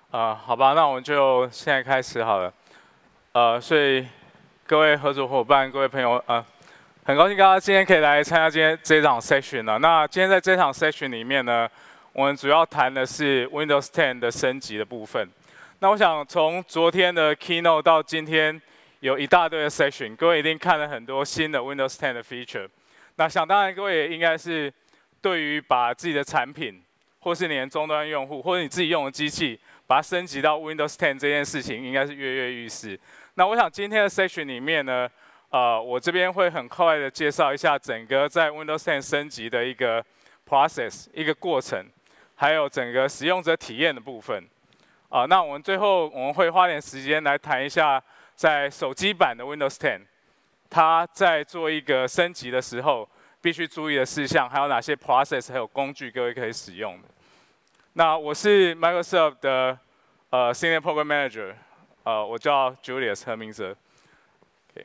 好吧，那我们就现在开始好了。所以各位合作伙伴、各位朋友，很高兴大家今天可以来参加今天这场 session 了。那今天在这场 session 里面呢，我们主要谈的是 Windows 10的升级的部分。那我想从昨天的 keynote 到今天，有一大堆的 session， 各位一定看了很多新的 Windows 10的 feature。那想当然，各位也应该是对于把自己的产品，或是你的终端用户，或者你自己用的机器，把它升级到 Windows 10这件事情，应该是跃跃欲试。那我想今天的 session 里面呢，我这边会很快的介绍一下整个在 Windows 10升级的一个 process， 一个过程，还有整个使用者体验的部分。那我们最后会花点时间来谈一下，在手机版的 Windows 10，它在做一个升级的时候，必须注意的事项，还有哪些 process 还有工具各位可以使用的。那我是 Microsoft 的Senior Program Manager，我叫 Julius 何明哲。Okay.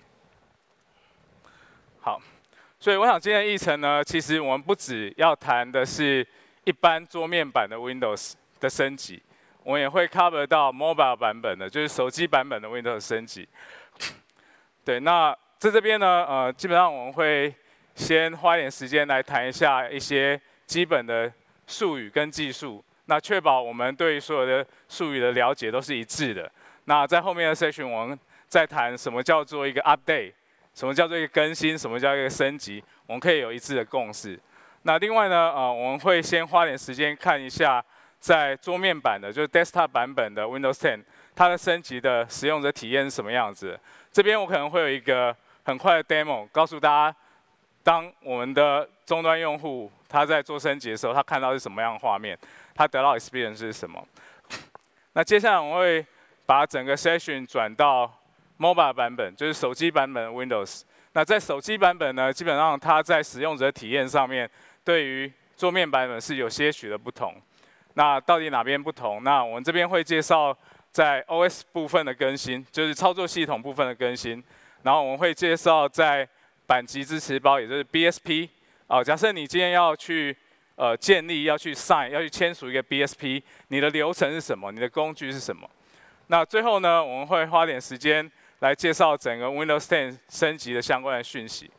好，所以我想今天的议程呢，其实我们不只要谈的是一般桌面版的 Windows 的升级，我们也会 cover 到 mobile 版本的，就是手机版本的 Windows 升级。对，那在这边呢，基本上我们会先花一点时间来谈一下一些基本的术语跟技术，那确保我们对所有的术语的了解都是一致的。那在后面的 section 我们再谈什么叫做一个 update， 什么叫做一个更新，什么叫一个升级，我们可以有一致的共识。那另外呢，我们会先花点时间看一下在桌面版的，就是 desktop 版本的 Windows 10，它的升级的使用者体验是什么样子的。这边我可能会有一个很快的 demo， 告诉大家，当我们的终端用户他在做升级的时候，他看到是什么样的画面，他得到 experience 是什么。那接下来我会把整个 session 转到 mobile 版本，就是手机版本的 Windows。那在手机版本呢，基本上它在使用者体验上面，对于桌面版本是有些许的不同。那到底哪边不同？那我们这边会介绍在 OS 部分的更新，就是操作系统部分的更新。然后我们会介绍在板级支持包，也就是 BSP。假设你今天要去建立、要去 sign、要去签署一个 BSP， 你的流程是什么？你的工具是什么？那最后呢，我们会花点时间来介绍整个 Windows 10升级的相关的讯息。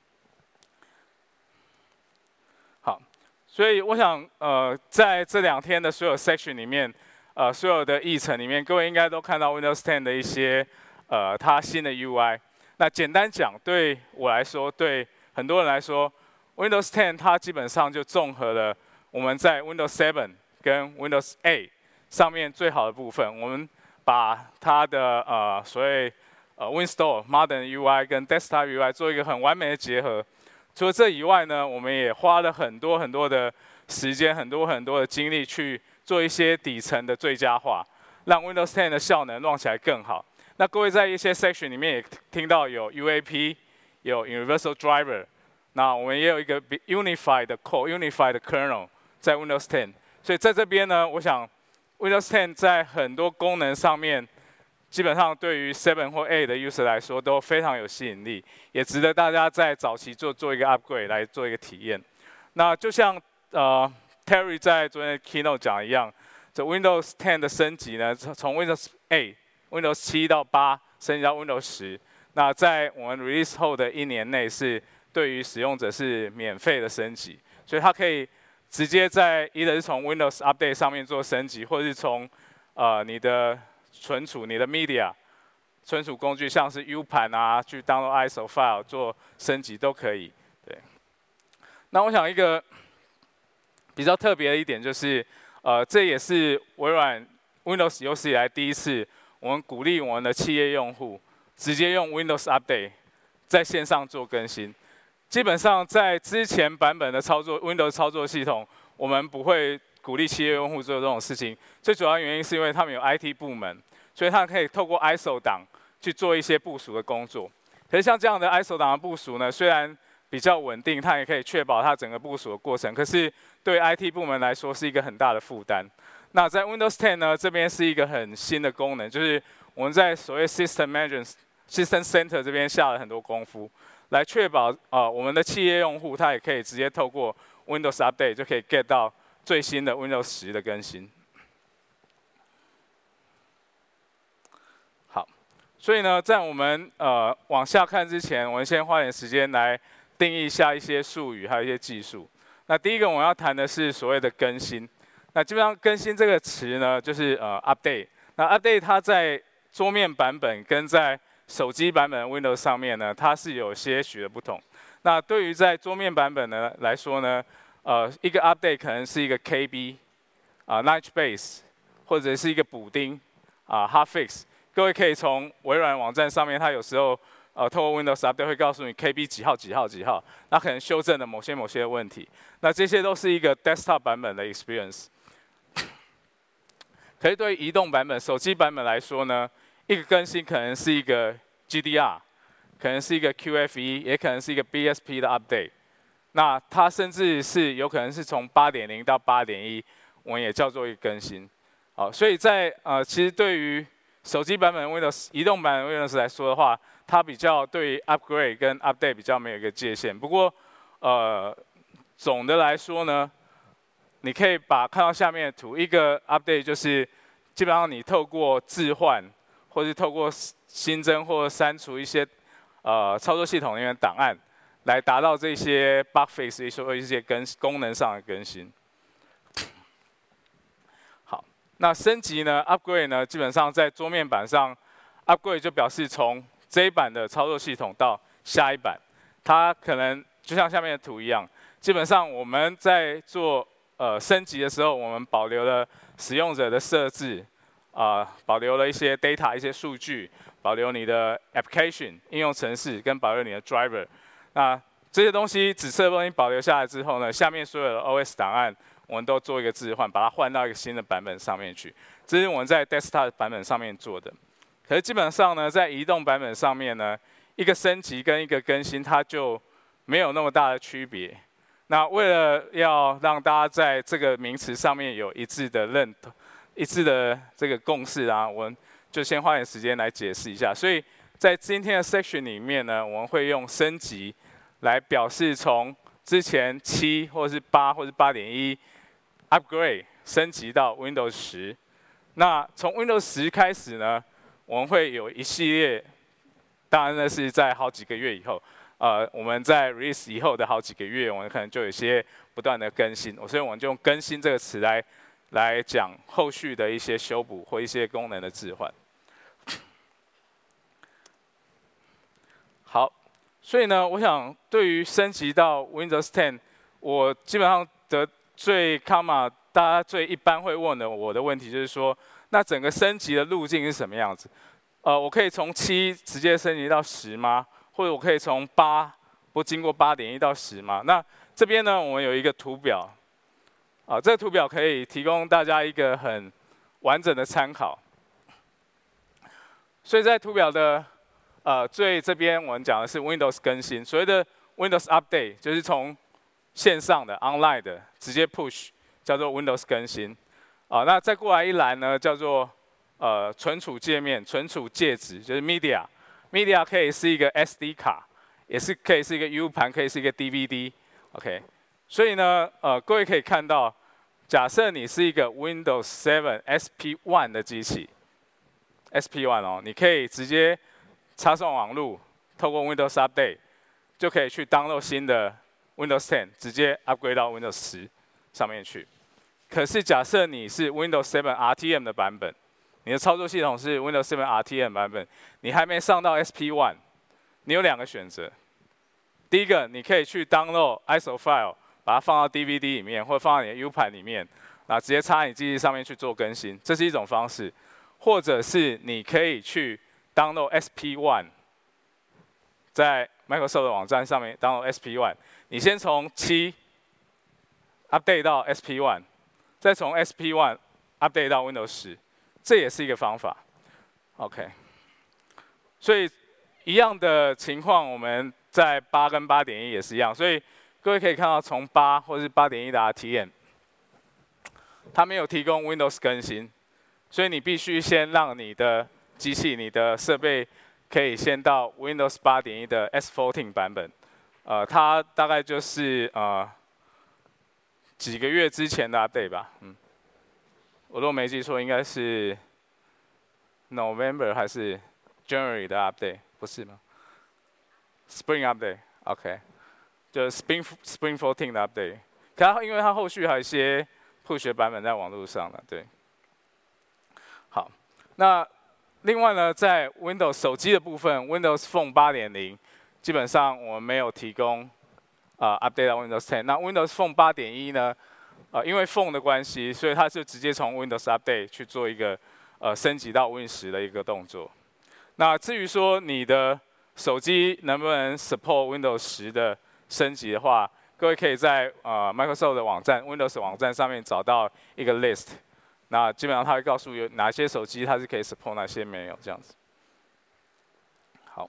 好，所以我想在这2天的所有 section 里面，所有的议程里面，各位应该都看到 Windows 10的一些它新的 UI。那简单讲，对我来说，对很多人来说 ，Windows 10它基本上就综合了我们在 Windows 7跟 Windows 8上面最好的部分。我们把它的所谓Winstore Modern UI 跟 Desktop UI 做一个很完美的结合。除了这以外呢，我们也花了很多的时间，很多的精力去做一些底层的最佳化，让 Windows 10的效能弄起来更好。那各位在一些 section 里面也听到有 UAP， 有 Universal Driver， 那我们也有一个 Unified Core、Unified Kernel 在 Windows 10。所以在这边呢，我想 Windows 10在很多功能上面，基本上对于7或8的 user 来说都非常有吸引力，也值得大家在早期做一个 upgrade 来做一个体验。那就像Terry 在昨天的 keynote 讲一样，这 Windows 10的升级呢，从 Windows 8、Windows 7到8升级到 Windows 10，那在我们 release 后的1年内是对于使用者是免费的升级，所以它可以直接在either是从 Windows Update 上面做升级，或者是从你的存储、你的 media 存储工具，像是 U 盘啊，去 download ISO file 做升级都可以。对。那我想一个比较特别的一点就是，这也是微软 Windows 有史以来第一次，我们鼓励我们的企业用户直接用 Windows Update 在线上做更新。基本上在之前版本的Windows 操作系统，我们不会鼓励企业用户做这种事情。最主要原因是因为他们有 IT 部门，所以他们可以透过 ISO 档去做一些部署的工作。可是像这样的 ISO 档的部署呢，虽然比较稳定，它也可以确保它整个部署的过程，可是对 IT 部门来说是一个很大的负担。那在 Windows 10呢，这边是一个很新的功能，就是我们在所谓 System Center 这边下了很多功夫，来确保我们的企业用户他也可以直接透过 Windows Update 就可以 get 到最新的 Windows 10的更新。 所以呢，在我们往下看之前，我们先花点时间来定义一下一些术语，还有一些技术。那第一个我要谈的是所谓的更新。那基本上更新这个词呢，就是update。那 update 它在桌面版本跟在手机版本的 Windows 上面呢，它是有些许的不同。那对于在桌面版本呢来说呢，一个 update 可能是一个 KB Notch Base， 或者是一个补丁hotfix。各位可以从微软网站上面，它有时候透过 Windows Update 会告诉你 KB 几号几号几号，那可能修正了某些问题。那这些都是一个 desktop 版本的 experience。可是对于移动版本、手机版本来说呢，一个更新可能是一个 GDR， 可能是一个 QFE， 也可能是一个 BSP 的 update。那它甚至是有可能是从 8.0 到 8.1， 我们也叫做一个更新。好，所以在其实对于手机版本 Windows、移动版 Windows 来说的话，它比较对于 upgrade 跟 update 比较没有一个界限。不过，总的来说呢，你可以看到下面的图，一个 update 就是基本上你透过置换，或是透过新增或删除一些操作系统里面的档案，来达到这些 bug fix 一些功能上的更新。那升级呢 ，upgrade 呢，基本上在桌面版上 ，upgrade 就表示从这一版的操作系统到下一版，它可能就像下面的图一样，基本上我们在做升级的时候，我们保留了使用者的设置，保留了一些 data 一些数据，保留你的 application 应用程式跟保留你的 driver， 那这些东西紫色的东西保留下来之后呢，下面所有的 OS 档案。我们都做一个置换，把它换到一个新的版本上面去。这是我们在 desktop 版本上面做的。可是基本上呢，在移动版本上面呢，一个升级跟一个更新，它就没有那么大的区别。那为了要让大家在这个名词上面有一致的认同、一致的这个共识啊，我们就先花点时间来解释一下。所以在今天的 section 里面呢，我们会用升级来表示从之前7或是8或是8.1。upgrade 升级到 Windows 10，那从 Windows 10开始呢，我们会有一系列，当然呢是在好几个月以后，我们在 release 以后的好几个月，我们可能就有一些不断的更新，所以我们就用更新这个词来讲后续的一些修补或一些功能的置换。好，所以呢，我想对于升级到 Windows 10，我基本上最大家最一般会问的我的问题就是说，那整个升级的路径是什么样子？我可以从7直接升级到10吗？或者我可以从8不经过8.1到10吗？那这边呢，我们有一个图表，这个图表可以提供大家一个很完整的参考。所以在图表的最这边，我们讲的是 Windows 更新，所谓的 Windows Update 就是从线上的 online 的直接 push 叫做 Windows 更新，那再过来一栏呢叫做存储界面、存储介质，就是 media 可以是一个 SD 卡，也是可以是一个 U 盘，可以是一个 DVD，OK，所以呢各位可以看到，假设你是一个 Windows 7 SP1 的机器 ，SP1 哦，你可以直接插上网路，透过 Windows Update 就可以去 download 新的。Windows 10直接 upgrade 到 Windows 10上面去。可是假设你是 Windows 7 RTM 的版本，你的操作系统是 Windows 7 RTM 版本，你还没上到 SP1， 你有2个选择。第一个，你可以去 download ISO file， 把它放到 DVD 里面，或者放到你的 U 盘里面，然后直接插你机器上面去做更新，这是一种方式。或者是你可以去 download SP1， 在 Microsoft 的网站上面 download SP1。你先从7 update 到 SP1， 再从 SP1 update 到 Windows 10，这也是一个方法。OK， 所以一样的情况，我们在8跟8.1也是一样。所以各位可以看到，从8或是8.1的 RTM， 它没有提供 Windows 更新，所以你必须先让你的机器、你的设备可以先到 Windows 8.1的 S14 版本。它大概就是几个月之前的 update 吧，我如果没记错，应该是 November 还是 January 的 update， 不是吗 ？Spring update，OK，、就是 Spring 14的 update。可它因为它后续还有一些 push 版本在网络上了，对。好，那另外呢，在 Windows 手机的部分 ，Windows Phone 8.0基本上我们没有提供update 到 Windows 10。那 Windows Phone 8.1呢，因为 Phone 的关系，所以它是直接从 Windows Update 去做一个升级到 Win 10的一个动作。那至于说你的手机能不能 support Windows 10的升级的话，各位可以在Microsoft 的网站 Windows 网站上面找到一个 list。那基本上它会告诉有哪些手机它是可以 support， 哪些没有这样子。好，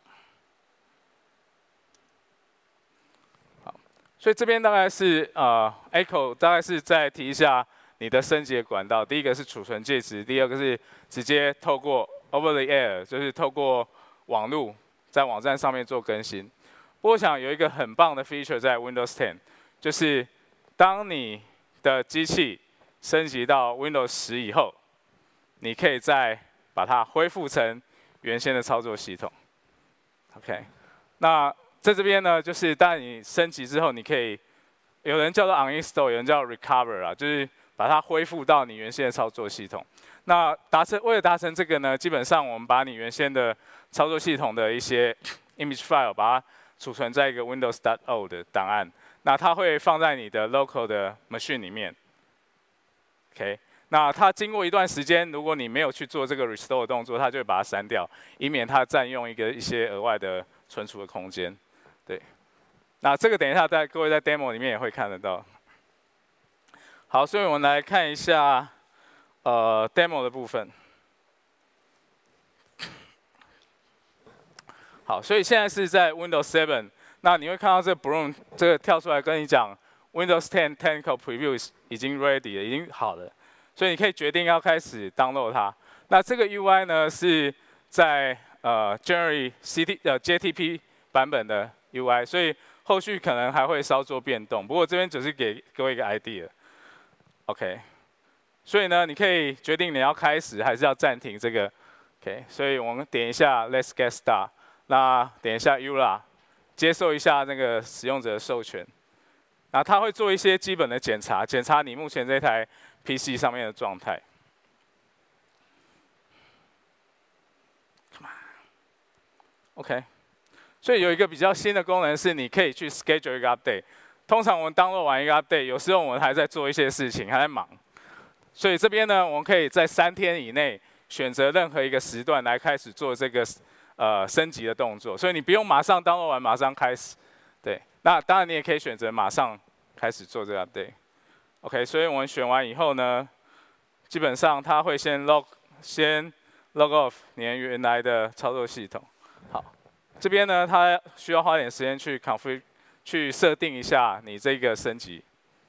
所以这边大概是Echo 大概是再提一下你的升级的管道。第一个是储存介质，第二个是直接透过 Over the Air， 就是透过网路在网站上面做更新。不过我想有一个很棒的 feature 在 Windows 10， 就是当你的机器升级到 Windows 10以后，你可以再把它恢复成原先的操作系统。OK， 那在这边呢，就是当你升级之后，你可以有人叫做 uninstall， 有人叫 recover 啦，就是把它恢复到你原先的操作系统。那为了达成这个呢，基本上我们把你原先的操作系统的一些 image file 把它储存在一个 Windows.o 的档案，那它会放在你的 local 的 machine 里面。OK， 那它经过一段时间，如果你没有去做这个 restore 的动作，它就会把它删掉，以免它占用一些额外的存储的空间。对，那这个等一下各位在 demo 里面也会看得到。好，所以我们来看一下demo 的部分。好，所以现在是在 Windows 7， 那你会看到这 Bloom 这个跳出来跟你讲 Windows 10 Technical Preview 已经 ready 了，已经好了，所以你可以决定要开始 download 它。那这个 UI 呢是在January JTP 版本的 UI， 所以后续可能还会稍作变动。不过这边只是给各位一个 idea。OK， 所以呢，你可以决定你要开始还是要暂停这个。OK， 所以我们点一下 Let's Get Start， 那点一下 EULA， 接受一下那个使用者的授权。那它会做一些基本的检查，检查你目前这台 PC 上面的状态。OK， 所以有一个比较新的功能是，你可以去 schedule 一个 update。通常我们 download 完一个 update， 有时候我们还在做一些事情，还在忙。所以这边呢，我们可以在3天以内选择任何一个时段来开始做这个升级的动作。所以你不用马上 download 完马上开始。对，那当然你也可以选择马上开始做这个 update。OK， 所以我们选完以后呢，基本上它会先 log off 你原来的操作系统。好，这边呢，它需要花点时间去 configure 去设定一下你这个升级。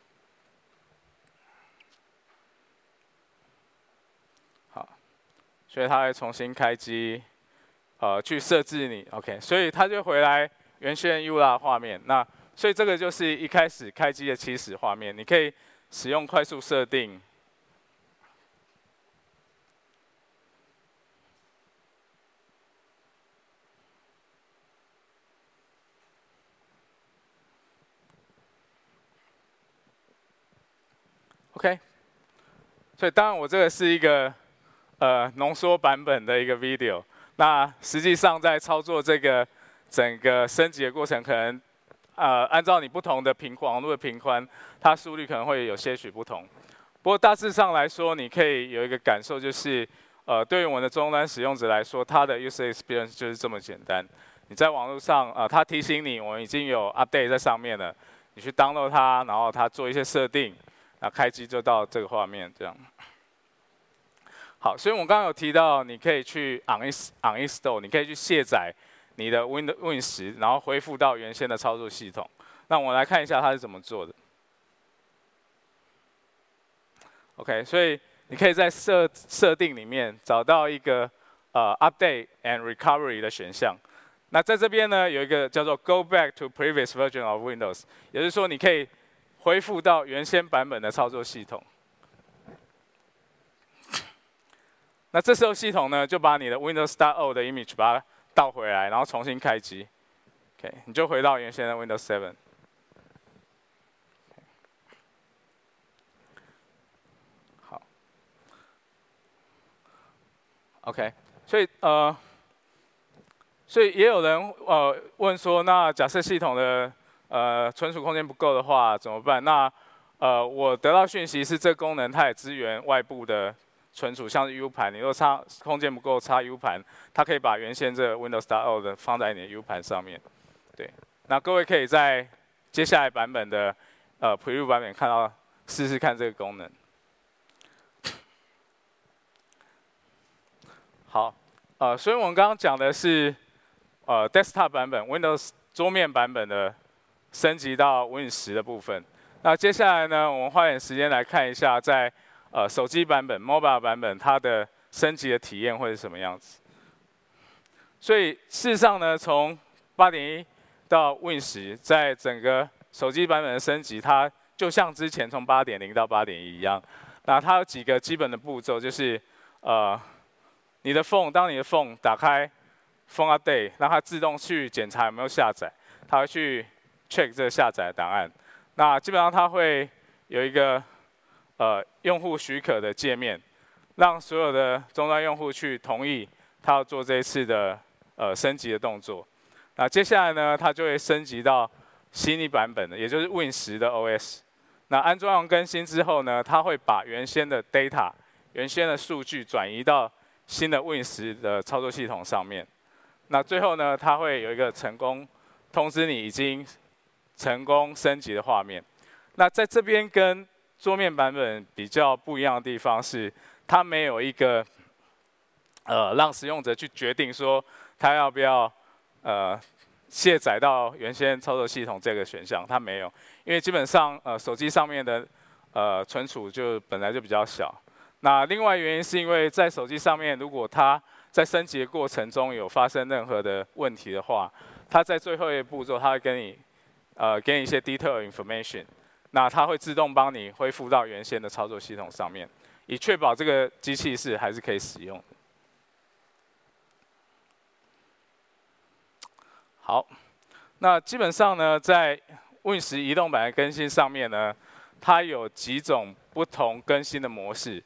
好，所以它会重新开机，去设置你 OK， 所以它就回来原先 EULA 画面。那所以这个就是一开始开机的起始画面，你可以使用快速设定。OK， 所以当然我这个是一个浓缩版本的一个 video。那实际上在操作这个整个升级的过程，可能按照你不同的网络的频宽，它速率可能会有些许不同。不过大致上来说，你可以有一个感受，就是对于我们的终端使用者来说，它的 user experience 就是这么简单。你在网络上它提醒你我们已经有 update 在上面了，你去 download 它，然后它做一些设定。那开机就到这个画面，这样。好，所以我刚刚有提到，你可以去 uninstall， 你可以去卸载你的 Win 10，然后恢复到原先的操作系统。那我们来看一下它是怎么做的。OK， 所以你可以在设定里面找到一个Update and Recovery 的选项。那在这边呢，有一个叫做 Go back to previous version of Windows， 也就是说你可以恢复到原先版本的操作系统。 那这时候系统呢就把你的 Windows.0 的 image 把它倒回来，然后重新开机。OK， 你就回到原先的 Windows 7。好 ，OK， 所以也有人问说，那假设系统的存储空间不够的话怎么办？那我得到讯息是这功能它也支援外部的存储，像是 U 盘，你如果插空间不够插 U 盘，它可以把原先这个 Windows.0 的放在你的 U 盘上面。对，那各位可以在接下来版本的Preview 版本看到试试看这个功能。好，所以我们刚刚讲的是Desktop 版本 Windows 桌面版本的升级到 Win 10的部分。那接下来呢，我们花点时间来看一下在手机版本 Mobile 版本它的升级的体验会是什么样子。所以事实上呢，从 8.1 到 Win 10，在整个手机版本的升级，它就像之前从 8.0 到 8.1 一样。那它有几个基本的步骤，就是你的 Phone， 当你的 Phone 打开 Phone Update， 让它自动去检查有没有下载，它会去 check 这个下载的档案。那基本上它会有一个用户许可的界面，让所有的终端用户去同意它要做这一次的升级的动作。那接下来呢，它就会升级到新一版本的，也就是 Win 10的 OS。那安装完更新之后呢，它会把原先的 data、原先的数据转移到新的 Win 10的操作系统上面。那最后呢，它会有一个成功通知你已经成功升级的画面。那在这边跟桌面版本比较不一样的地方是，它没有一个让使用者去决定说他要不要卸载到原先操作系统这个选项，它没有，因为基本上手机上面的存储就本来就比较小。那另外原因是因为在手机上面，如果它在升级的过程中有发生任何的问题的话，它在最后一个步骤，它会给你一些 detail information， 那它会自动帮你恢复到原先的操作系统上面，以确保这个机器是还是可以使用的。好，那基本上呢，在 Win 10移动版的更新上面呢，它有几种不同更新的模式。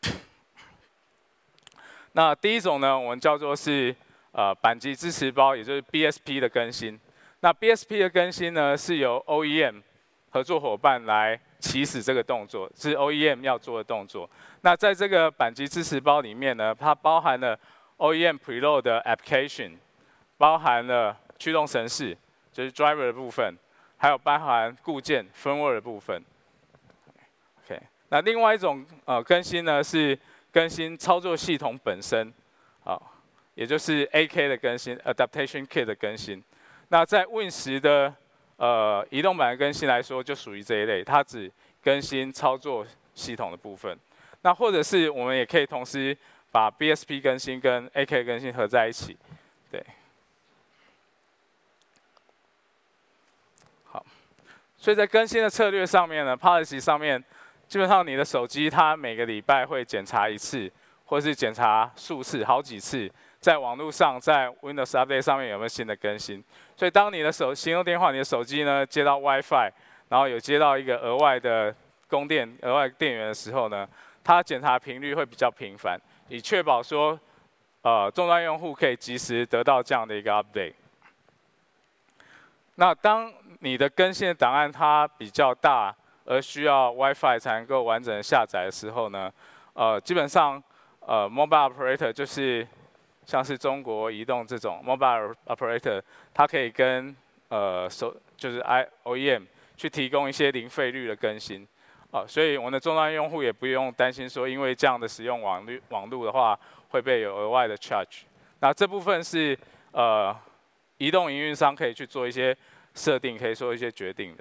那第一种呢，我们叫做是板级支持包，也就是 BSP 的更新。那 BSP 的更新呢，是由 OEM 合作伙伴来起始这个动作，是 OEM 要做的动作。那在这个板级支持包里面呢，它包含了 OEM preload 的 application， 包含了驱动程式，就是 driver 的部分，还有包含固件 firmware 的部分。OK， 那另外一种更新呢是更新操作系统本身，也就是 AK 的更新 ，Adaptation Kit 的更新。那在 Win 10的移动版的更新来说，就属于这一类，它只更新操作系统的部分。那或者是我们也可以同时把 BSP 更新跟 AK 更新合在一起，对。好，所以在更新的策略上面呢 ，policy 上面，基本上你的手机它每个礼拜会检查一次，或是检查数次、好几次，在网络上，在 Windows Update 上面有没有新的更新。所以当你的行动电话、你的手机呢接到 WiFi， 然后有接到一个额外的供电、额外电源的时候呢，它检查频率会比较频繁，以确保说，终端用户可以及时得到这样的一个 update。那当你的更新的档案它比较大，而需要 WiFi 才能够完整的下载的时候呢，基本上mobile operator 就是像是中国移动这种 mobile operator， 它可以跟就是 OEM 去提供一些零费率的更新，所以我们的终端用户也不用担心说，因为这样的使用网络的话会被有额外的 charge。那这部分是移动营运商可以去做一些设定，可以做一些决定的。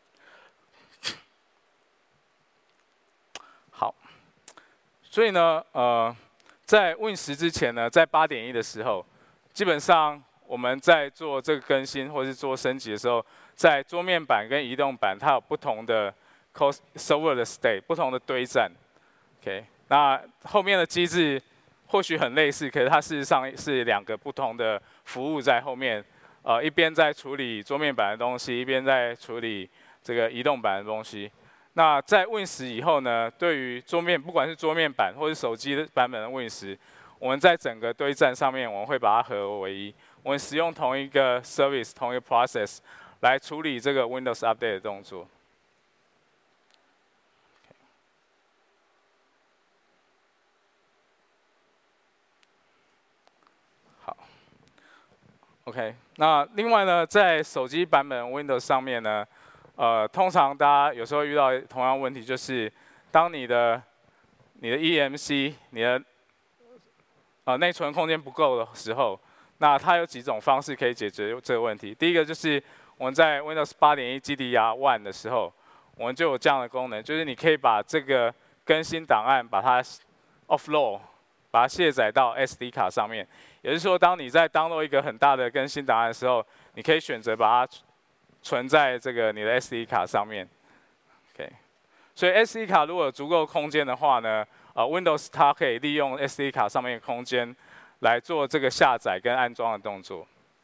好，所以呢，在 Win 10之前呢，在 8.1 的时候，基本上我们在做这个更新或是做升级的时候，在桌面版跟移动版，它有不同的 server 的 state， 不同的堆栈。OK， 那后面的机制或许很类似，可是它事实上是2个不同的服务在后面，一边在处理桌面版的东西，一边在处理这个移动版的东西。那在 Win10 以后呢，对于桌面，不管是桌面版或是手机版本的 Win10，我们在整个堆栈上面，我们会把它合而为一，我们使用同一个 service、同一个 process 来处理这个 Windows Update 的动作。OK， 那另外呢，在手机版本 Windows 上面呢，通常大家有时候遇到同样问题，就是当你的eMMC、你的内存空间不够的时候，那它有几种方式可以解决这个问题。第一个就是我们在 Windows 8.1 GDDR1 的时候，我们就有这样的功能，就是你可以把这个更新档案把它 offload， 把它卸载到 SD 卡上面。也就是说，当你在 download 一个很大的更新档案的时候，你可以选择把它存在这个你的 SD 卡上面。OK， 所以 SD 卡如果有足够空间的话呢，Windows 它可以利用 SD 卡上面的空间来做这个下载跟安装的动作。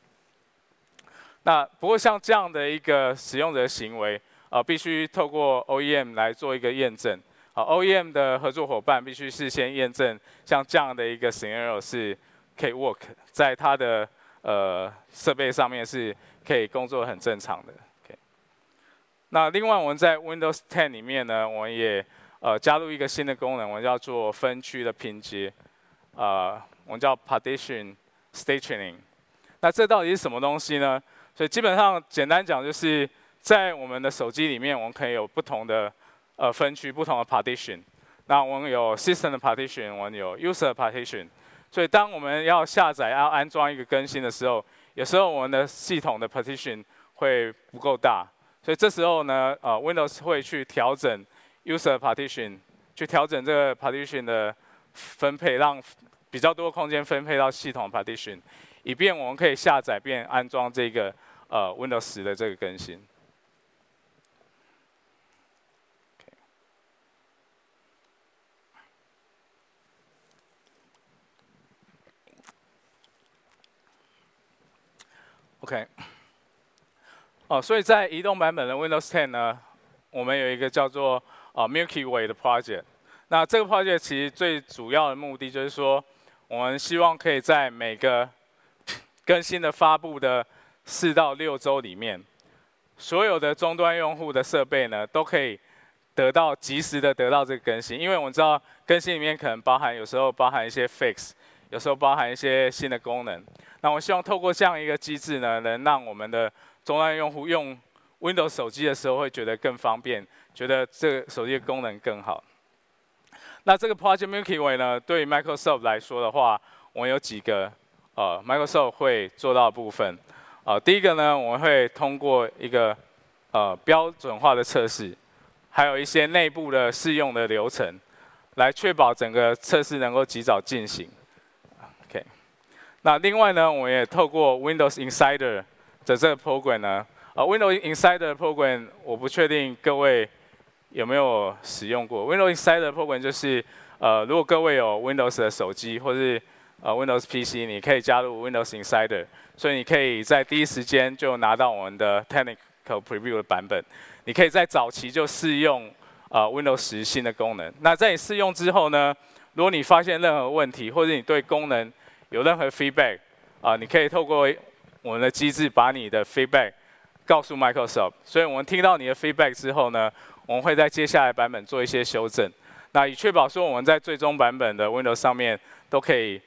那不过像这样的一个使用者行为，必须透过 OEM 来做一个验证。OEM 的合作伙伴必须事先验证，像这样的一个 scenario 是可以 work， 在它的设备上面是可以工作很正常的。Okay， 那另外我们在 Windows 10里面呢，我们也加入一个新的功能，我们叫做分区的拼接，我们叫 Partition Stationing。那这到底是什么东西呢？所以基本上简单讲，就是在我们的手机里面，我们可以有不同的分区、不同的 partition。那我们有 System 的 partition， 我们有 User 的 partition。所以当我们要下载、要安装一个更新的时候，有时候我们的系统的 partition 会不够大，所以这时候呢，Windows 会去调整 User partition， 去调整这个 partition 的分配，让比较多空间分配到系统 partition， 以便我们可以下载并安装这个Windows 10的这个更新。OK， 所以在移动版本的 Windows 10呢，我们有一个叫做Milky Way 的 project。那这个 project 其实最主要的目的就是说，我们希望可以在每个更新的发布的4到6周里面，所有的终端用户的设备呢，都可以及时的得到这个更新。因为我们知道更新里面可能有时候包含一些 fix， 有时候包含一些新的功能。那我希望透过这样一个机制呢，能让我们的终端用户用 Windows 手机的时候会觉得更方便，觉得这个手机的功能更好。那这个 Project Milky Way 呢，对于 Microsoft 来说的话，我们有几个Microsoft 会做到的部分。第一个呢，我们会通过一个标准化的测试，还有一些内部的试用的流程，来确保整个测试能够及早进行。OK， 那另外呢，我们也透过 Windows Insider 的这个 program 呢，Windows Insider Program 我不确定各位有没有使用过。Windows Insider Program 就是如果各位有 Windows 的手机或是Windows PC， 你可以加入 Windows Insider， 所以你可以在第一时间就拿到我们的 Technical Preview 的版本。你可以在早期就试用Windows 10新的功能。那在你试用之后呢，如果你发现任何问题，或者你对功能有任何 feedback，你可以透过我们的机制把你的 feedback 告诉 Microsoft。所以我们听到你的 feedback 之后呢，我们会在接下来版本做一些修正。那以确保说我们在最终版本的 Windows 上面都可以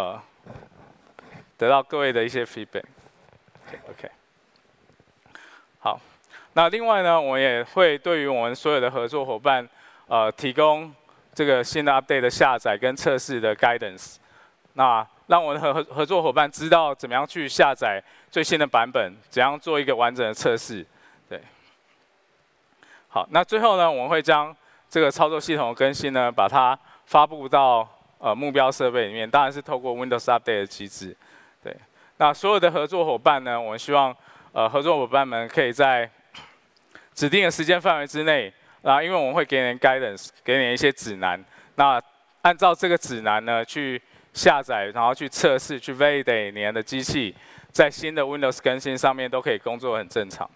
得到各位的一些 feedback。OK， 好。那另外呢，我也会对于我们所有的合作伙伴提供这个新的 update 的下载跟测试的 guidance。那让我的合作伙伴知道怎么样去下载最新的版本，怎样做一个完整的测试。对。好，那最后呢，我们会将这个操作系统的更新呢，把它发布到目标设备里面，当然是透过 Windows Update 的机制。对。那所有的合作伙伴呢，我们希望合作伙伴们可以在指定的时间范围之内，因为我们会给你 guidance， 给你一些指南。那按照这个指南呢，去下载，然后去测试、去 validate 你的机器，在新的 Windows 更新上面都可以工作很正常。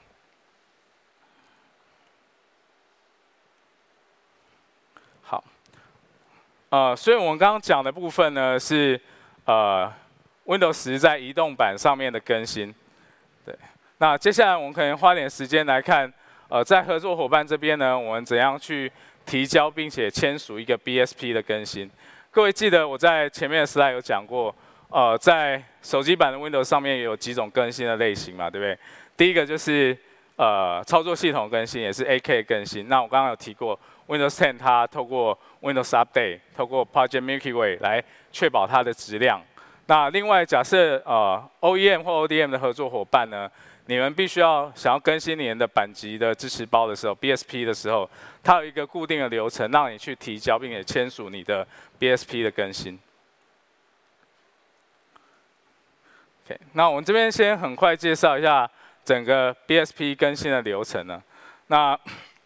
好，所以我们刚刚讲的部分呢是Windows 10在移动版上面的更新。对，那接下来我们可能花点时间来看，在合作伙伴这边呢，我们怎样去提交并且签署一个 BSP 的更新。各位记得我在前面的 slide 有讲过，在手机版的 Windows 上面有几种更新的类型嘛，对不对？第一个就是操作系统更新，也是 AK 更新。那我刚刚有提过 ，Windows 10它透过 Windows Update， 透过 Project Milky Way 来确保它的质量。那另外，假设OEM 或 ODM 的合作伙伴呢，你们必须想要更新你们的版级的支持包的时候 ，BSP 的时候，它有一个固定的流程，让你去提交并且签署你的 BSP 的更新。OK， 那我们这边先很快介绍一下整个 BSP 更新的流程呢。那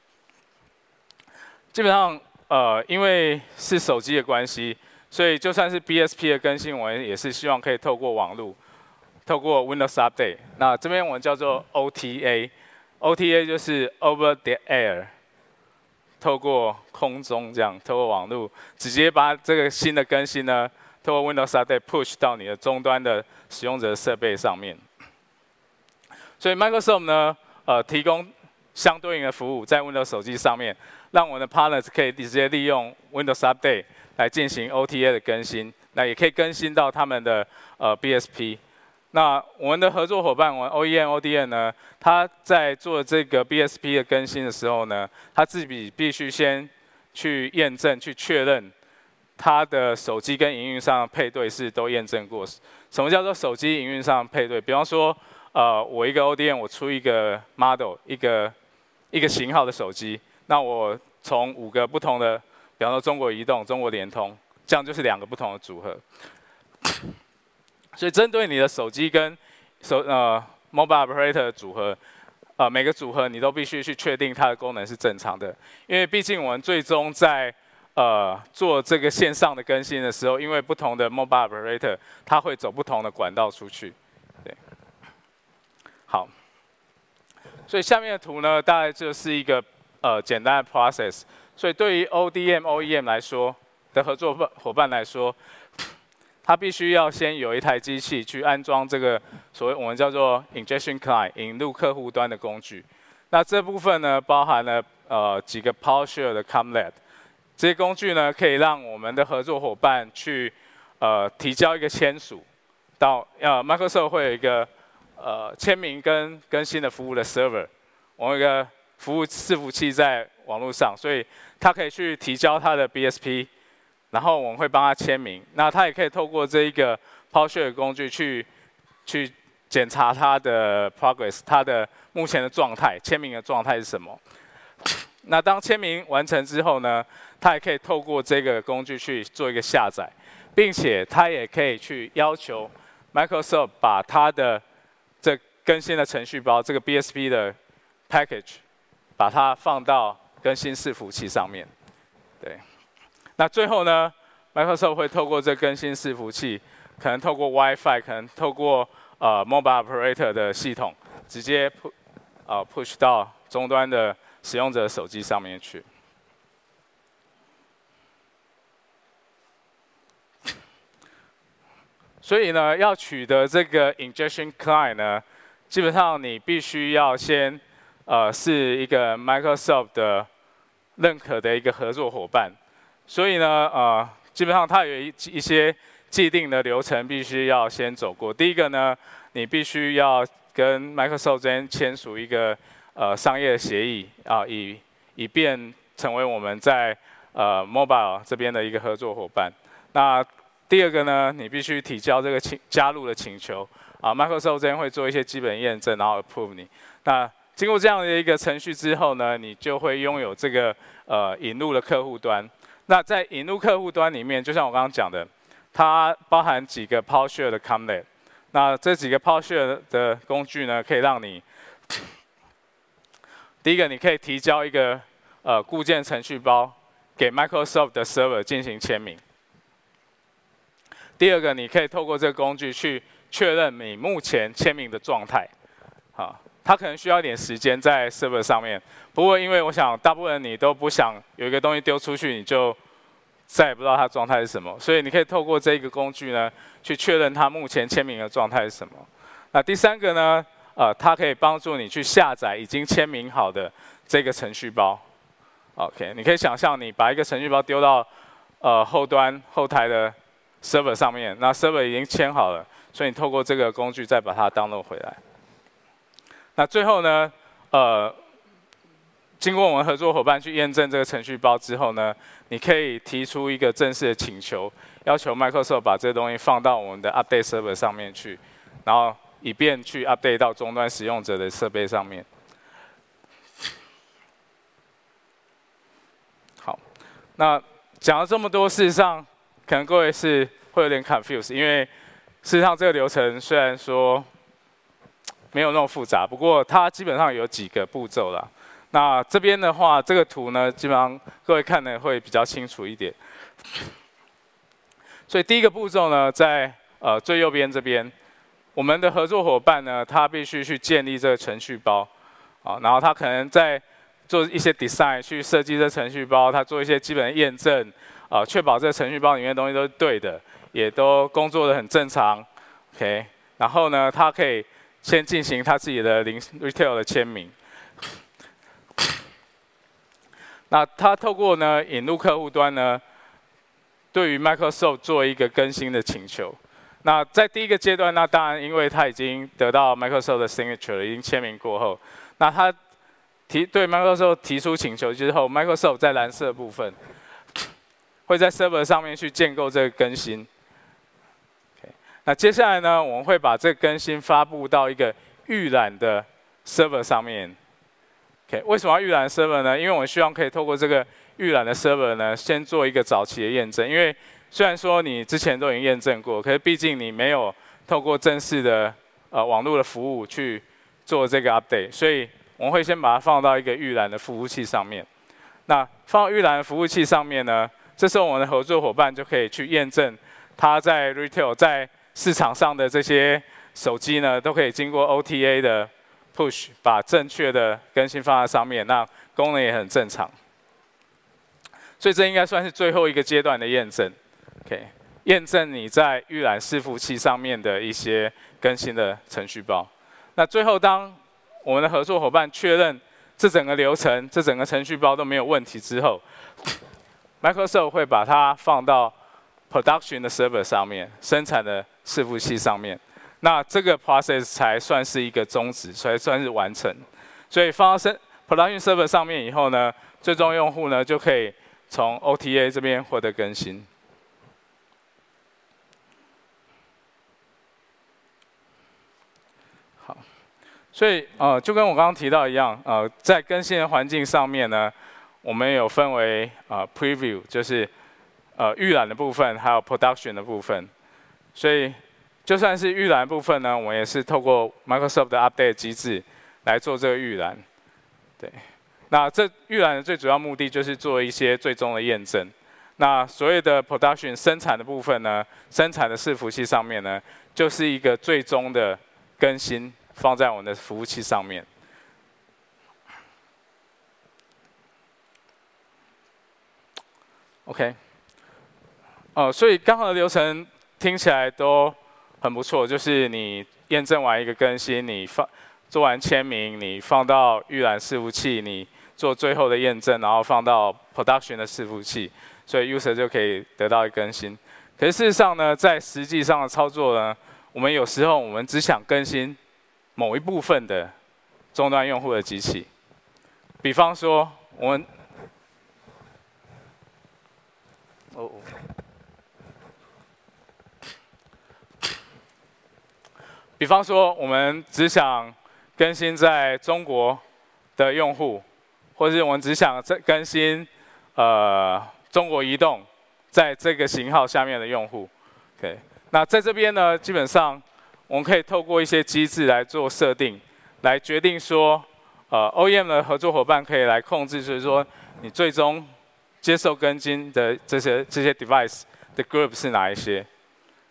基本上因为是手机的关系，所以就算是 BSP 的更新，我们也是希望可以透过网络。透过 Windows Update， 那这边我们叫做 OTA，OTA 就是 Over the Air， 透过空中这样，透过网络，直接把这个新的更新呢，透过 Windows Update push 到你的终端的使用者设备上面。所以 Microsoft 呢，提供相对应的服务在 Windows 手机上面，让我们的 partners 可以直接利用 Windows Update 来进行 OTA 的更新，那也可以更新到他们的BSP。那我们的合作伙伴，我们 OEM、ODM 呢，他在做这个 BSP 的更新的时候呢，他自己必须先去验证、去确认他的手机跟营运上的配对是都验证过。什么叫做手机营运上的配对？比方说，我一个 ODM 我出一个 model， 一个型号的手机，那我从5个不同的，比方说中国移动、中国联通，这样就是2个不同的组合。所以针对你的手机跟mobile operator 的组合，每个组合你都必须去确定它的功能是正常的，因为毕竟我们最终在做这个线上的更新的时候，因为不同的 mobile operator 它会走不同的管道出去。对，好，所以下面的图呢，大概就是一个简单的 process。所以对于 ODM、OEM 来说的合作伙伴来说，他必须要先有一台机器去安装这个所谓我们叫做 injection client 引入客户端的工具。那这部分呢，包含了几个 PowerShell 的 Cumlet， 这些工具呢，可以让我们的合作伙伴去提交一个签署到Microsoft 会有一个签名跟更新的服务的 server， 我们有一个伺服器在网络上，所以他可以去提交他的 BSP。然后我们会帮他签名，那他也可以透过这一个 PowerShell 的工具去检查他的 progress， 他的目前的状态，签名的状态是什么。那当签名完成之后呢，他也可以透过这个工具去做一个下载，并且他也可以去要求 Microsoft 把他的这更新的程序包，这个 BSP 的 package， 把它放到更新伺服器上面，对。那最后呢 ，Microsoft 会透过这更新伺服器，可能透过 WiFi， 可能透过mobile operator 的系统，直接push 到终端的使用者手机上面去。所以呢，要取得这个 injection client 呢，基本上你必须要先是一个 Microsoft 的认可的一个合作伙伴。所以呢，基本上它有一些既定的流程，必须要先走过。第一个呢，你必须要跟 Microsoft 这边签署一个商业协议啊，以便成为我们在Mobile 这边的一个合作伙伴。那第二个呢，你必须提交这个加入的请求啊 ，Microsoft 这边会做一些基本验证，然后 approve 你。那经过这样的一个程序之后呢，你就会拥有这个引入的客户端。那在引入客户端里面，就像我刚刚讲的，它包含几个 PowerShell 的 Cumlet。那这几个 PowerShell 的工具呢，可以让你第一个，你可以提交一个固件程序包给 Microsoft 的 Server 进行签名。 第二个，你可以透过这个工具去确认你目前签名的状态。好，它可能需要一点时间在 server 上面，不过因为我想大部分人你都不想有一个东西丢出去，你就再也不知道它状态是什么，所以你可以透过这个工具呢，去确认它目前签名的状态是什么。那第三个呢，它可以帮助你去下载已经签名好的这个程序包。OK， 你可以想象你把一个程序包丢到后台的 server 上面，那 server 已经签好了，所以你透过这个工具再把它 download 回来。那最后呢，经过我们合作伙伴去验证这个程序包之后呢，你可以提出一个正式的请求，要求 Microsoft 把这个东西放到我们的 update server 上面去，然后以便去 update 到终端使用者的设备上面。好，那讲了这么多，事实上可能各位是会有点 confused， 因为事实上这个流程虽然说没有那么复杂，不过它基本上有几个步骤啦。那这边的话，这个图呢，基本上各位看的会比较清楚一点。所以第一个步骤呢，在最右边这边，我们的合作伙伴呢，他必须去建立这个程序包，然后他可能在做一些 design 去设计这程序包，他做一些基本的验证，确保这个程序包里面的东西都是对的，也都工作得很正常 ，OK。然后呢，他可以先进行他自己的retail 的签名。那他透过呢引入客户端呢，对于 Microsoft 做一个更新的请求。那在第一个阶段，那当然因为他已经得到 Microsoft 的 signature 了，已经签名过后，那他对 Microsoft 提出请求之后 ，Microsoft 在蓝色部分会在 server 上面去建构这个更新。那接下来呢，我们会把这个更新发布到一个预览的 server 上面。为什么要预览 server 呢？因为我们希望可以透过这个预览的 server 呢，先做一个早期的验证。因为虽然说你之前都已经验证过，可是毕竟你没有透过正式的网络的服务去做这个 update， 所以我们会先把它放到一个预览的服务器上面。那放到预览的服务器上面呢，这时候我们的合作伙伴就可以去验证它在 retail 在市场上的这些手机呢，都可以经过 OTA 的 push 把正确的更新放在上面，那功能也很正常。所以这应该算是最后一个阶段的验证。OK， 验证你在预览伺服器上面的一些更新的程序包。那最后，当我们的合作伙伴确认这整个流程、这整个程序包都没有问题之后 ，Microsoft 会把它放到 production 的 server 上面，生产的伺服器上面。那这个 process 才算是一个终止，才算是完成。所以放到production server 上面以后呢，最终用户呢就可以从 OTA 这边获得更新。好，所以就跟我刚刚提到一样，在更新的环境上面呢，我们有分为preview， 就是预览的部分，还有 production 的部分。所以就算是预览部分呢，我们也是透过 Microsoft 的 update 机制来做这个预览。对，那这预览的最主要目的就是做一些最终的验证。那所谓的 production 生产的部分呢，生产的伺服器上面呢，就是一个最终的更新放在我们的服务器上面。OK， 所以刚好的流程听起来都很不错，就是你验证完一个更新，你做完签名，你放到预览伺服器，你做最后的验证，然后放到 production 的伺服器，所以 user 就可以得到一个更新。可是事实上呢，在实际上的操作呢，我们有时候我们只想更新某一部分的终端用户的机器，比方说我们比方说，我们只想更新在中国的用户，或是我们只想更新中国移动在这个型号下面的用户。OK， 那在这边呢，基本上我们可以透过一些机制来做设定，来决定说，OEM 的合作伙伴可以来控制，就是说你最终接受更新的这些 device 的 group 是哪一些。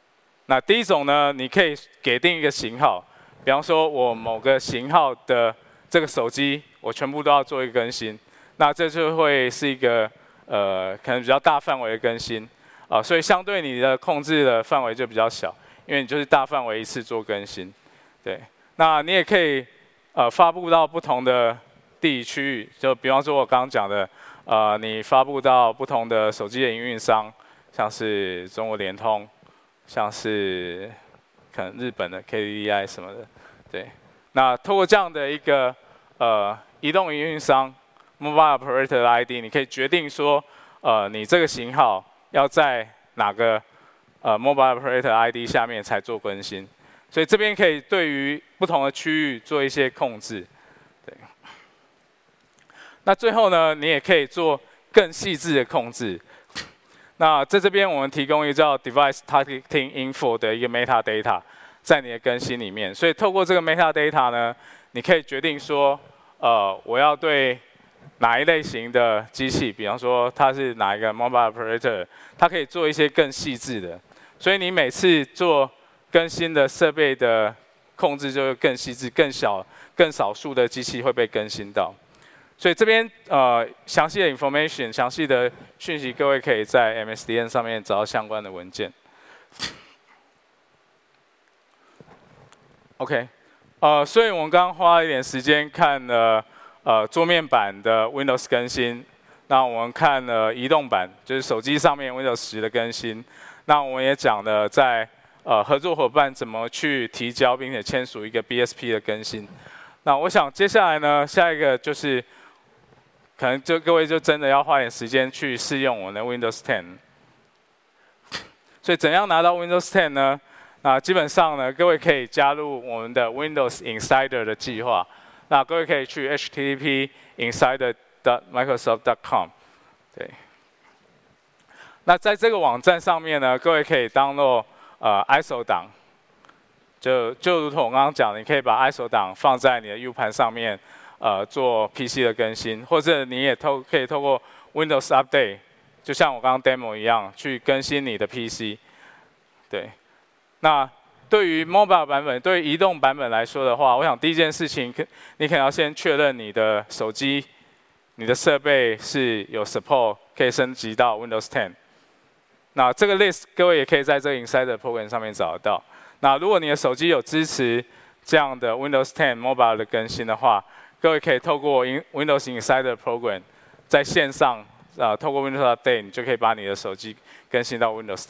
那第一种呢，你可以给定一个型号，比方说我某个型号的这个手机，我全部都要做一个更新，那这就会是一个可能比较大范围的更新所以相对你的控制的范围就比较小，因为你就是大范围一次做更新，对。那你也可以发布到不同的地理区域，就比方说我刚刚讲的，你发布到不同的手机的营运商，像是中国联通，像是可能日本的 KDDI 什么的，对。那透过这样的一个移动营运商 Mobile Operator ID， 你可以决定说，你这个型号要在哪个Mobile Operator ID 下面才做更新。所以这边可以对于不同的区域做一些控制，对。那最后呢，你也可以做更细致的控制。那在这边我们提供一个叫 Device Targeting Info 的一个 Metadata， 在你的更新里面。所以透过这个 Metadata 呢，你可以决定说，我要对哪一类型的机器，比方说它是哪一个 Mobile Operator， 它可以做一些更细致的。所以你每次做更新的设备的控制就会更细致、更少数的机器会被更新到。所以这边详细的 information、详细的讯息，各位可以在 MSDN 上面找到相关的文件。OK， 所以我们刚刚花了一点时间看了桌面版的 Windows 更新，那我们看了移动版，就是手机上面 Windows 10的更新。那我们也讲了在合作伙伴怎么去提交并且签署一个 BSP 的更新。那我想接下来呢，下一个就是可能各位就真的要花点时间去试用我们的 Windows 10。所以怎样拿到 Windows 10呢？那基本上呢，各位可以加入我们的 Windows Insider 的计划。那各位可以去 http://insider.microsoft.com。对。那在这个网站上面呢，各位可以 download ISO 档，就如同我刚刚讲的，你可以把 ISO 档放在你的 U 盘上面，做 PC 的更新，或者你也可以透过 Windows Update， 就像我刚刚 demo 一样，去更新你的 PC。对，那对于 Mobile 版本，对于移动版本来说的话，我想第一件事情，你可能要先确认你的手机、你的设备是有 support 可以升级到 Windows 10。那这个 list 各位也可以在这个 Insider Program 上面找得到。那如果你的手机有支持这样的 Windows 10 Mobile 的更新的话，各位可以透過 Windows Insider Program 在线上透過 Windows Update， 你就可以把你的手機更新到 Windows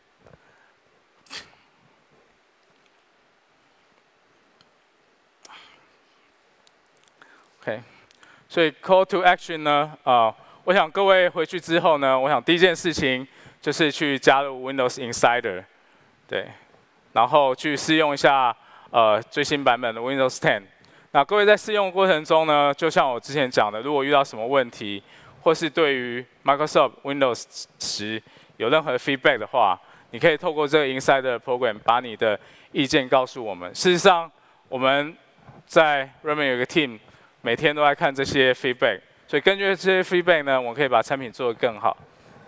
10。OK， 所以 Call to Action 呢，我想各位回去之后呢，我想第一件事情就是去加入 Windows Insider， 对，然后去试用一下最新版本的 Windows 10。那各位在试用的过程中呢，就像我之前讲的，如果遇到什么问题，或是对于 Microsoft Windows 10有任何 feedback 的话，你可以透过这个 Insider Program 把你的意见告诉我们。事实上，我们在 Redmond 有一个 team， 每天都在看这些 feedback， 所以根据这些 feedback 呢，我们可以把产品做得更好。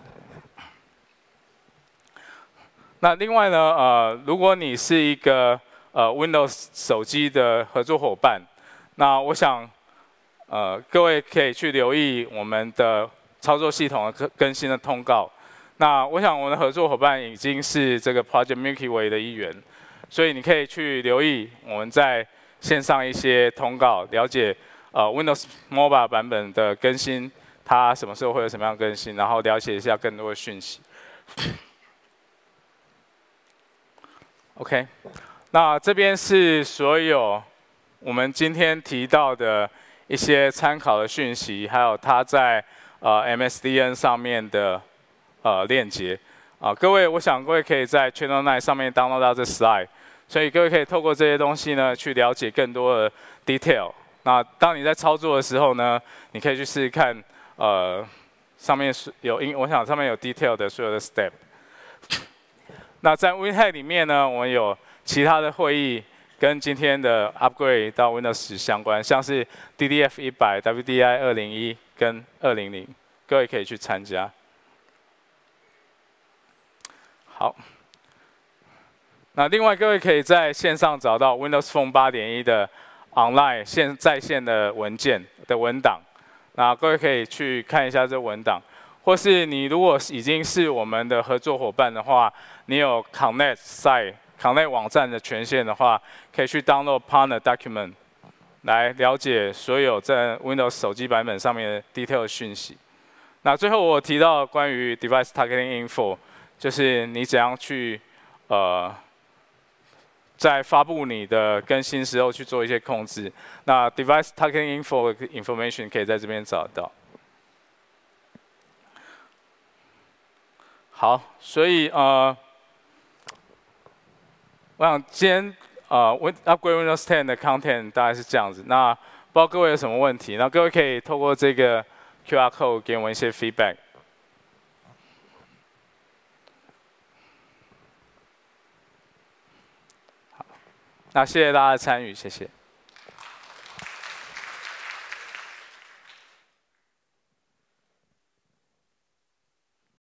那另外呢，如果你是一个Windows 手机的合作伙伴，那我想各位可以去留意我们的操作系统的更新的通告。那我想我们的合作伙伴已经是这个 Project Milky Way 的一员，所以你可以去留意我们在线上一些通告，了解Windows Mobile 版本的更新，它什么时候会有什么样的更新，然后了解一下更多的讯息。OK， 那这边是所有我们今天提到的一些参考的讯息，还有它在MSDN 上面的链接。各位，我想各位可以在 Channel 9上面 download 到这 slide， 所以各位可以透过这些东西呢，去了解更多的 detail。那当你在操作的时候呢，你可以去试试看，上面我想上面有 detail 的所有的 step。那在 WinHack 里面呢，我们有其他的会议跟今天的 upgrade 到 Windows 10相关，像是 DDF 100、WDI 201跟200，各位可以去参加。好， 那另外各位可以在线上找到 Windows Phone 8.1的 online 在线的文件的文档，那各位可以去看一下这文档，或是你如果已经是我们的合作伙伴的话，你有 Connect 网站的权限的话，可以去 download Partner Document 来了解所有在 Windows 手机版本上面的 detail 讯息。那最后我提到关于 Device Targeting Info， 就是你怎样去在发布你的更新时候去做一些控制。那 Device Targeting Info information 可以在这边找到。好，所以我想今天upgrade Windows 10的 content 大概是这样子。那不知道各位有什么问题？那各位可以透过这个 QR code 给我们一些 feedback。好，那谢谢大家的参与，谢谢。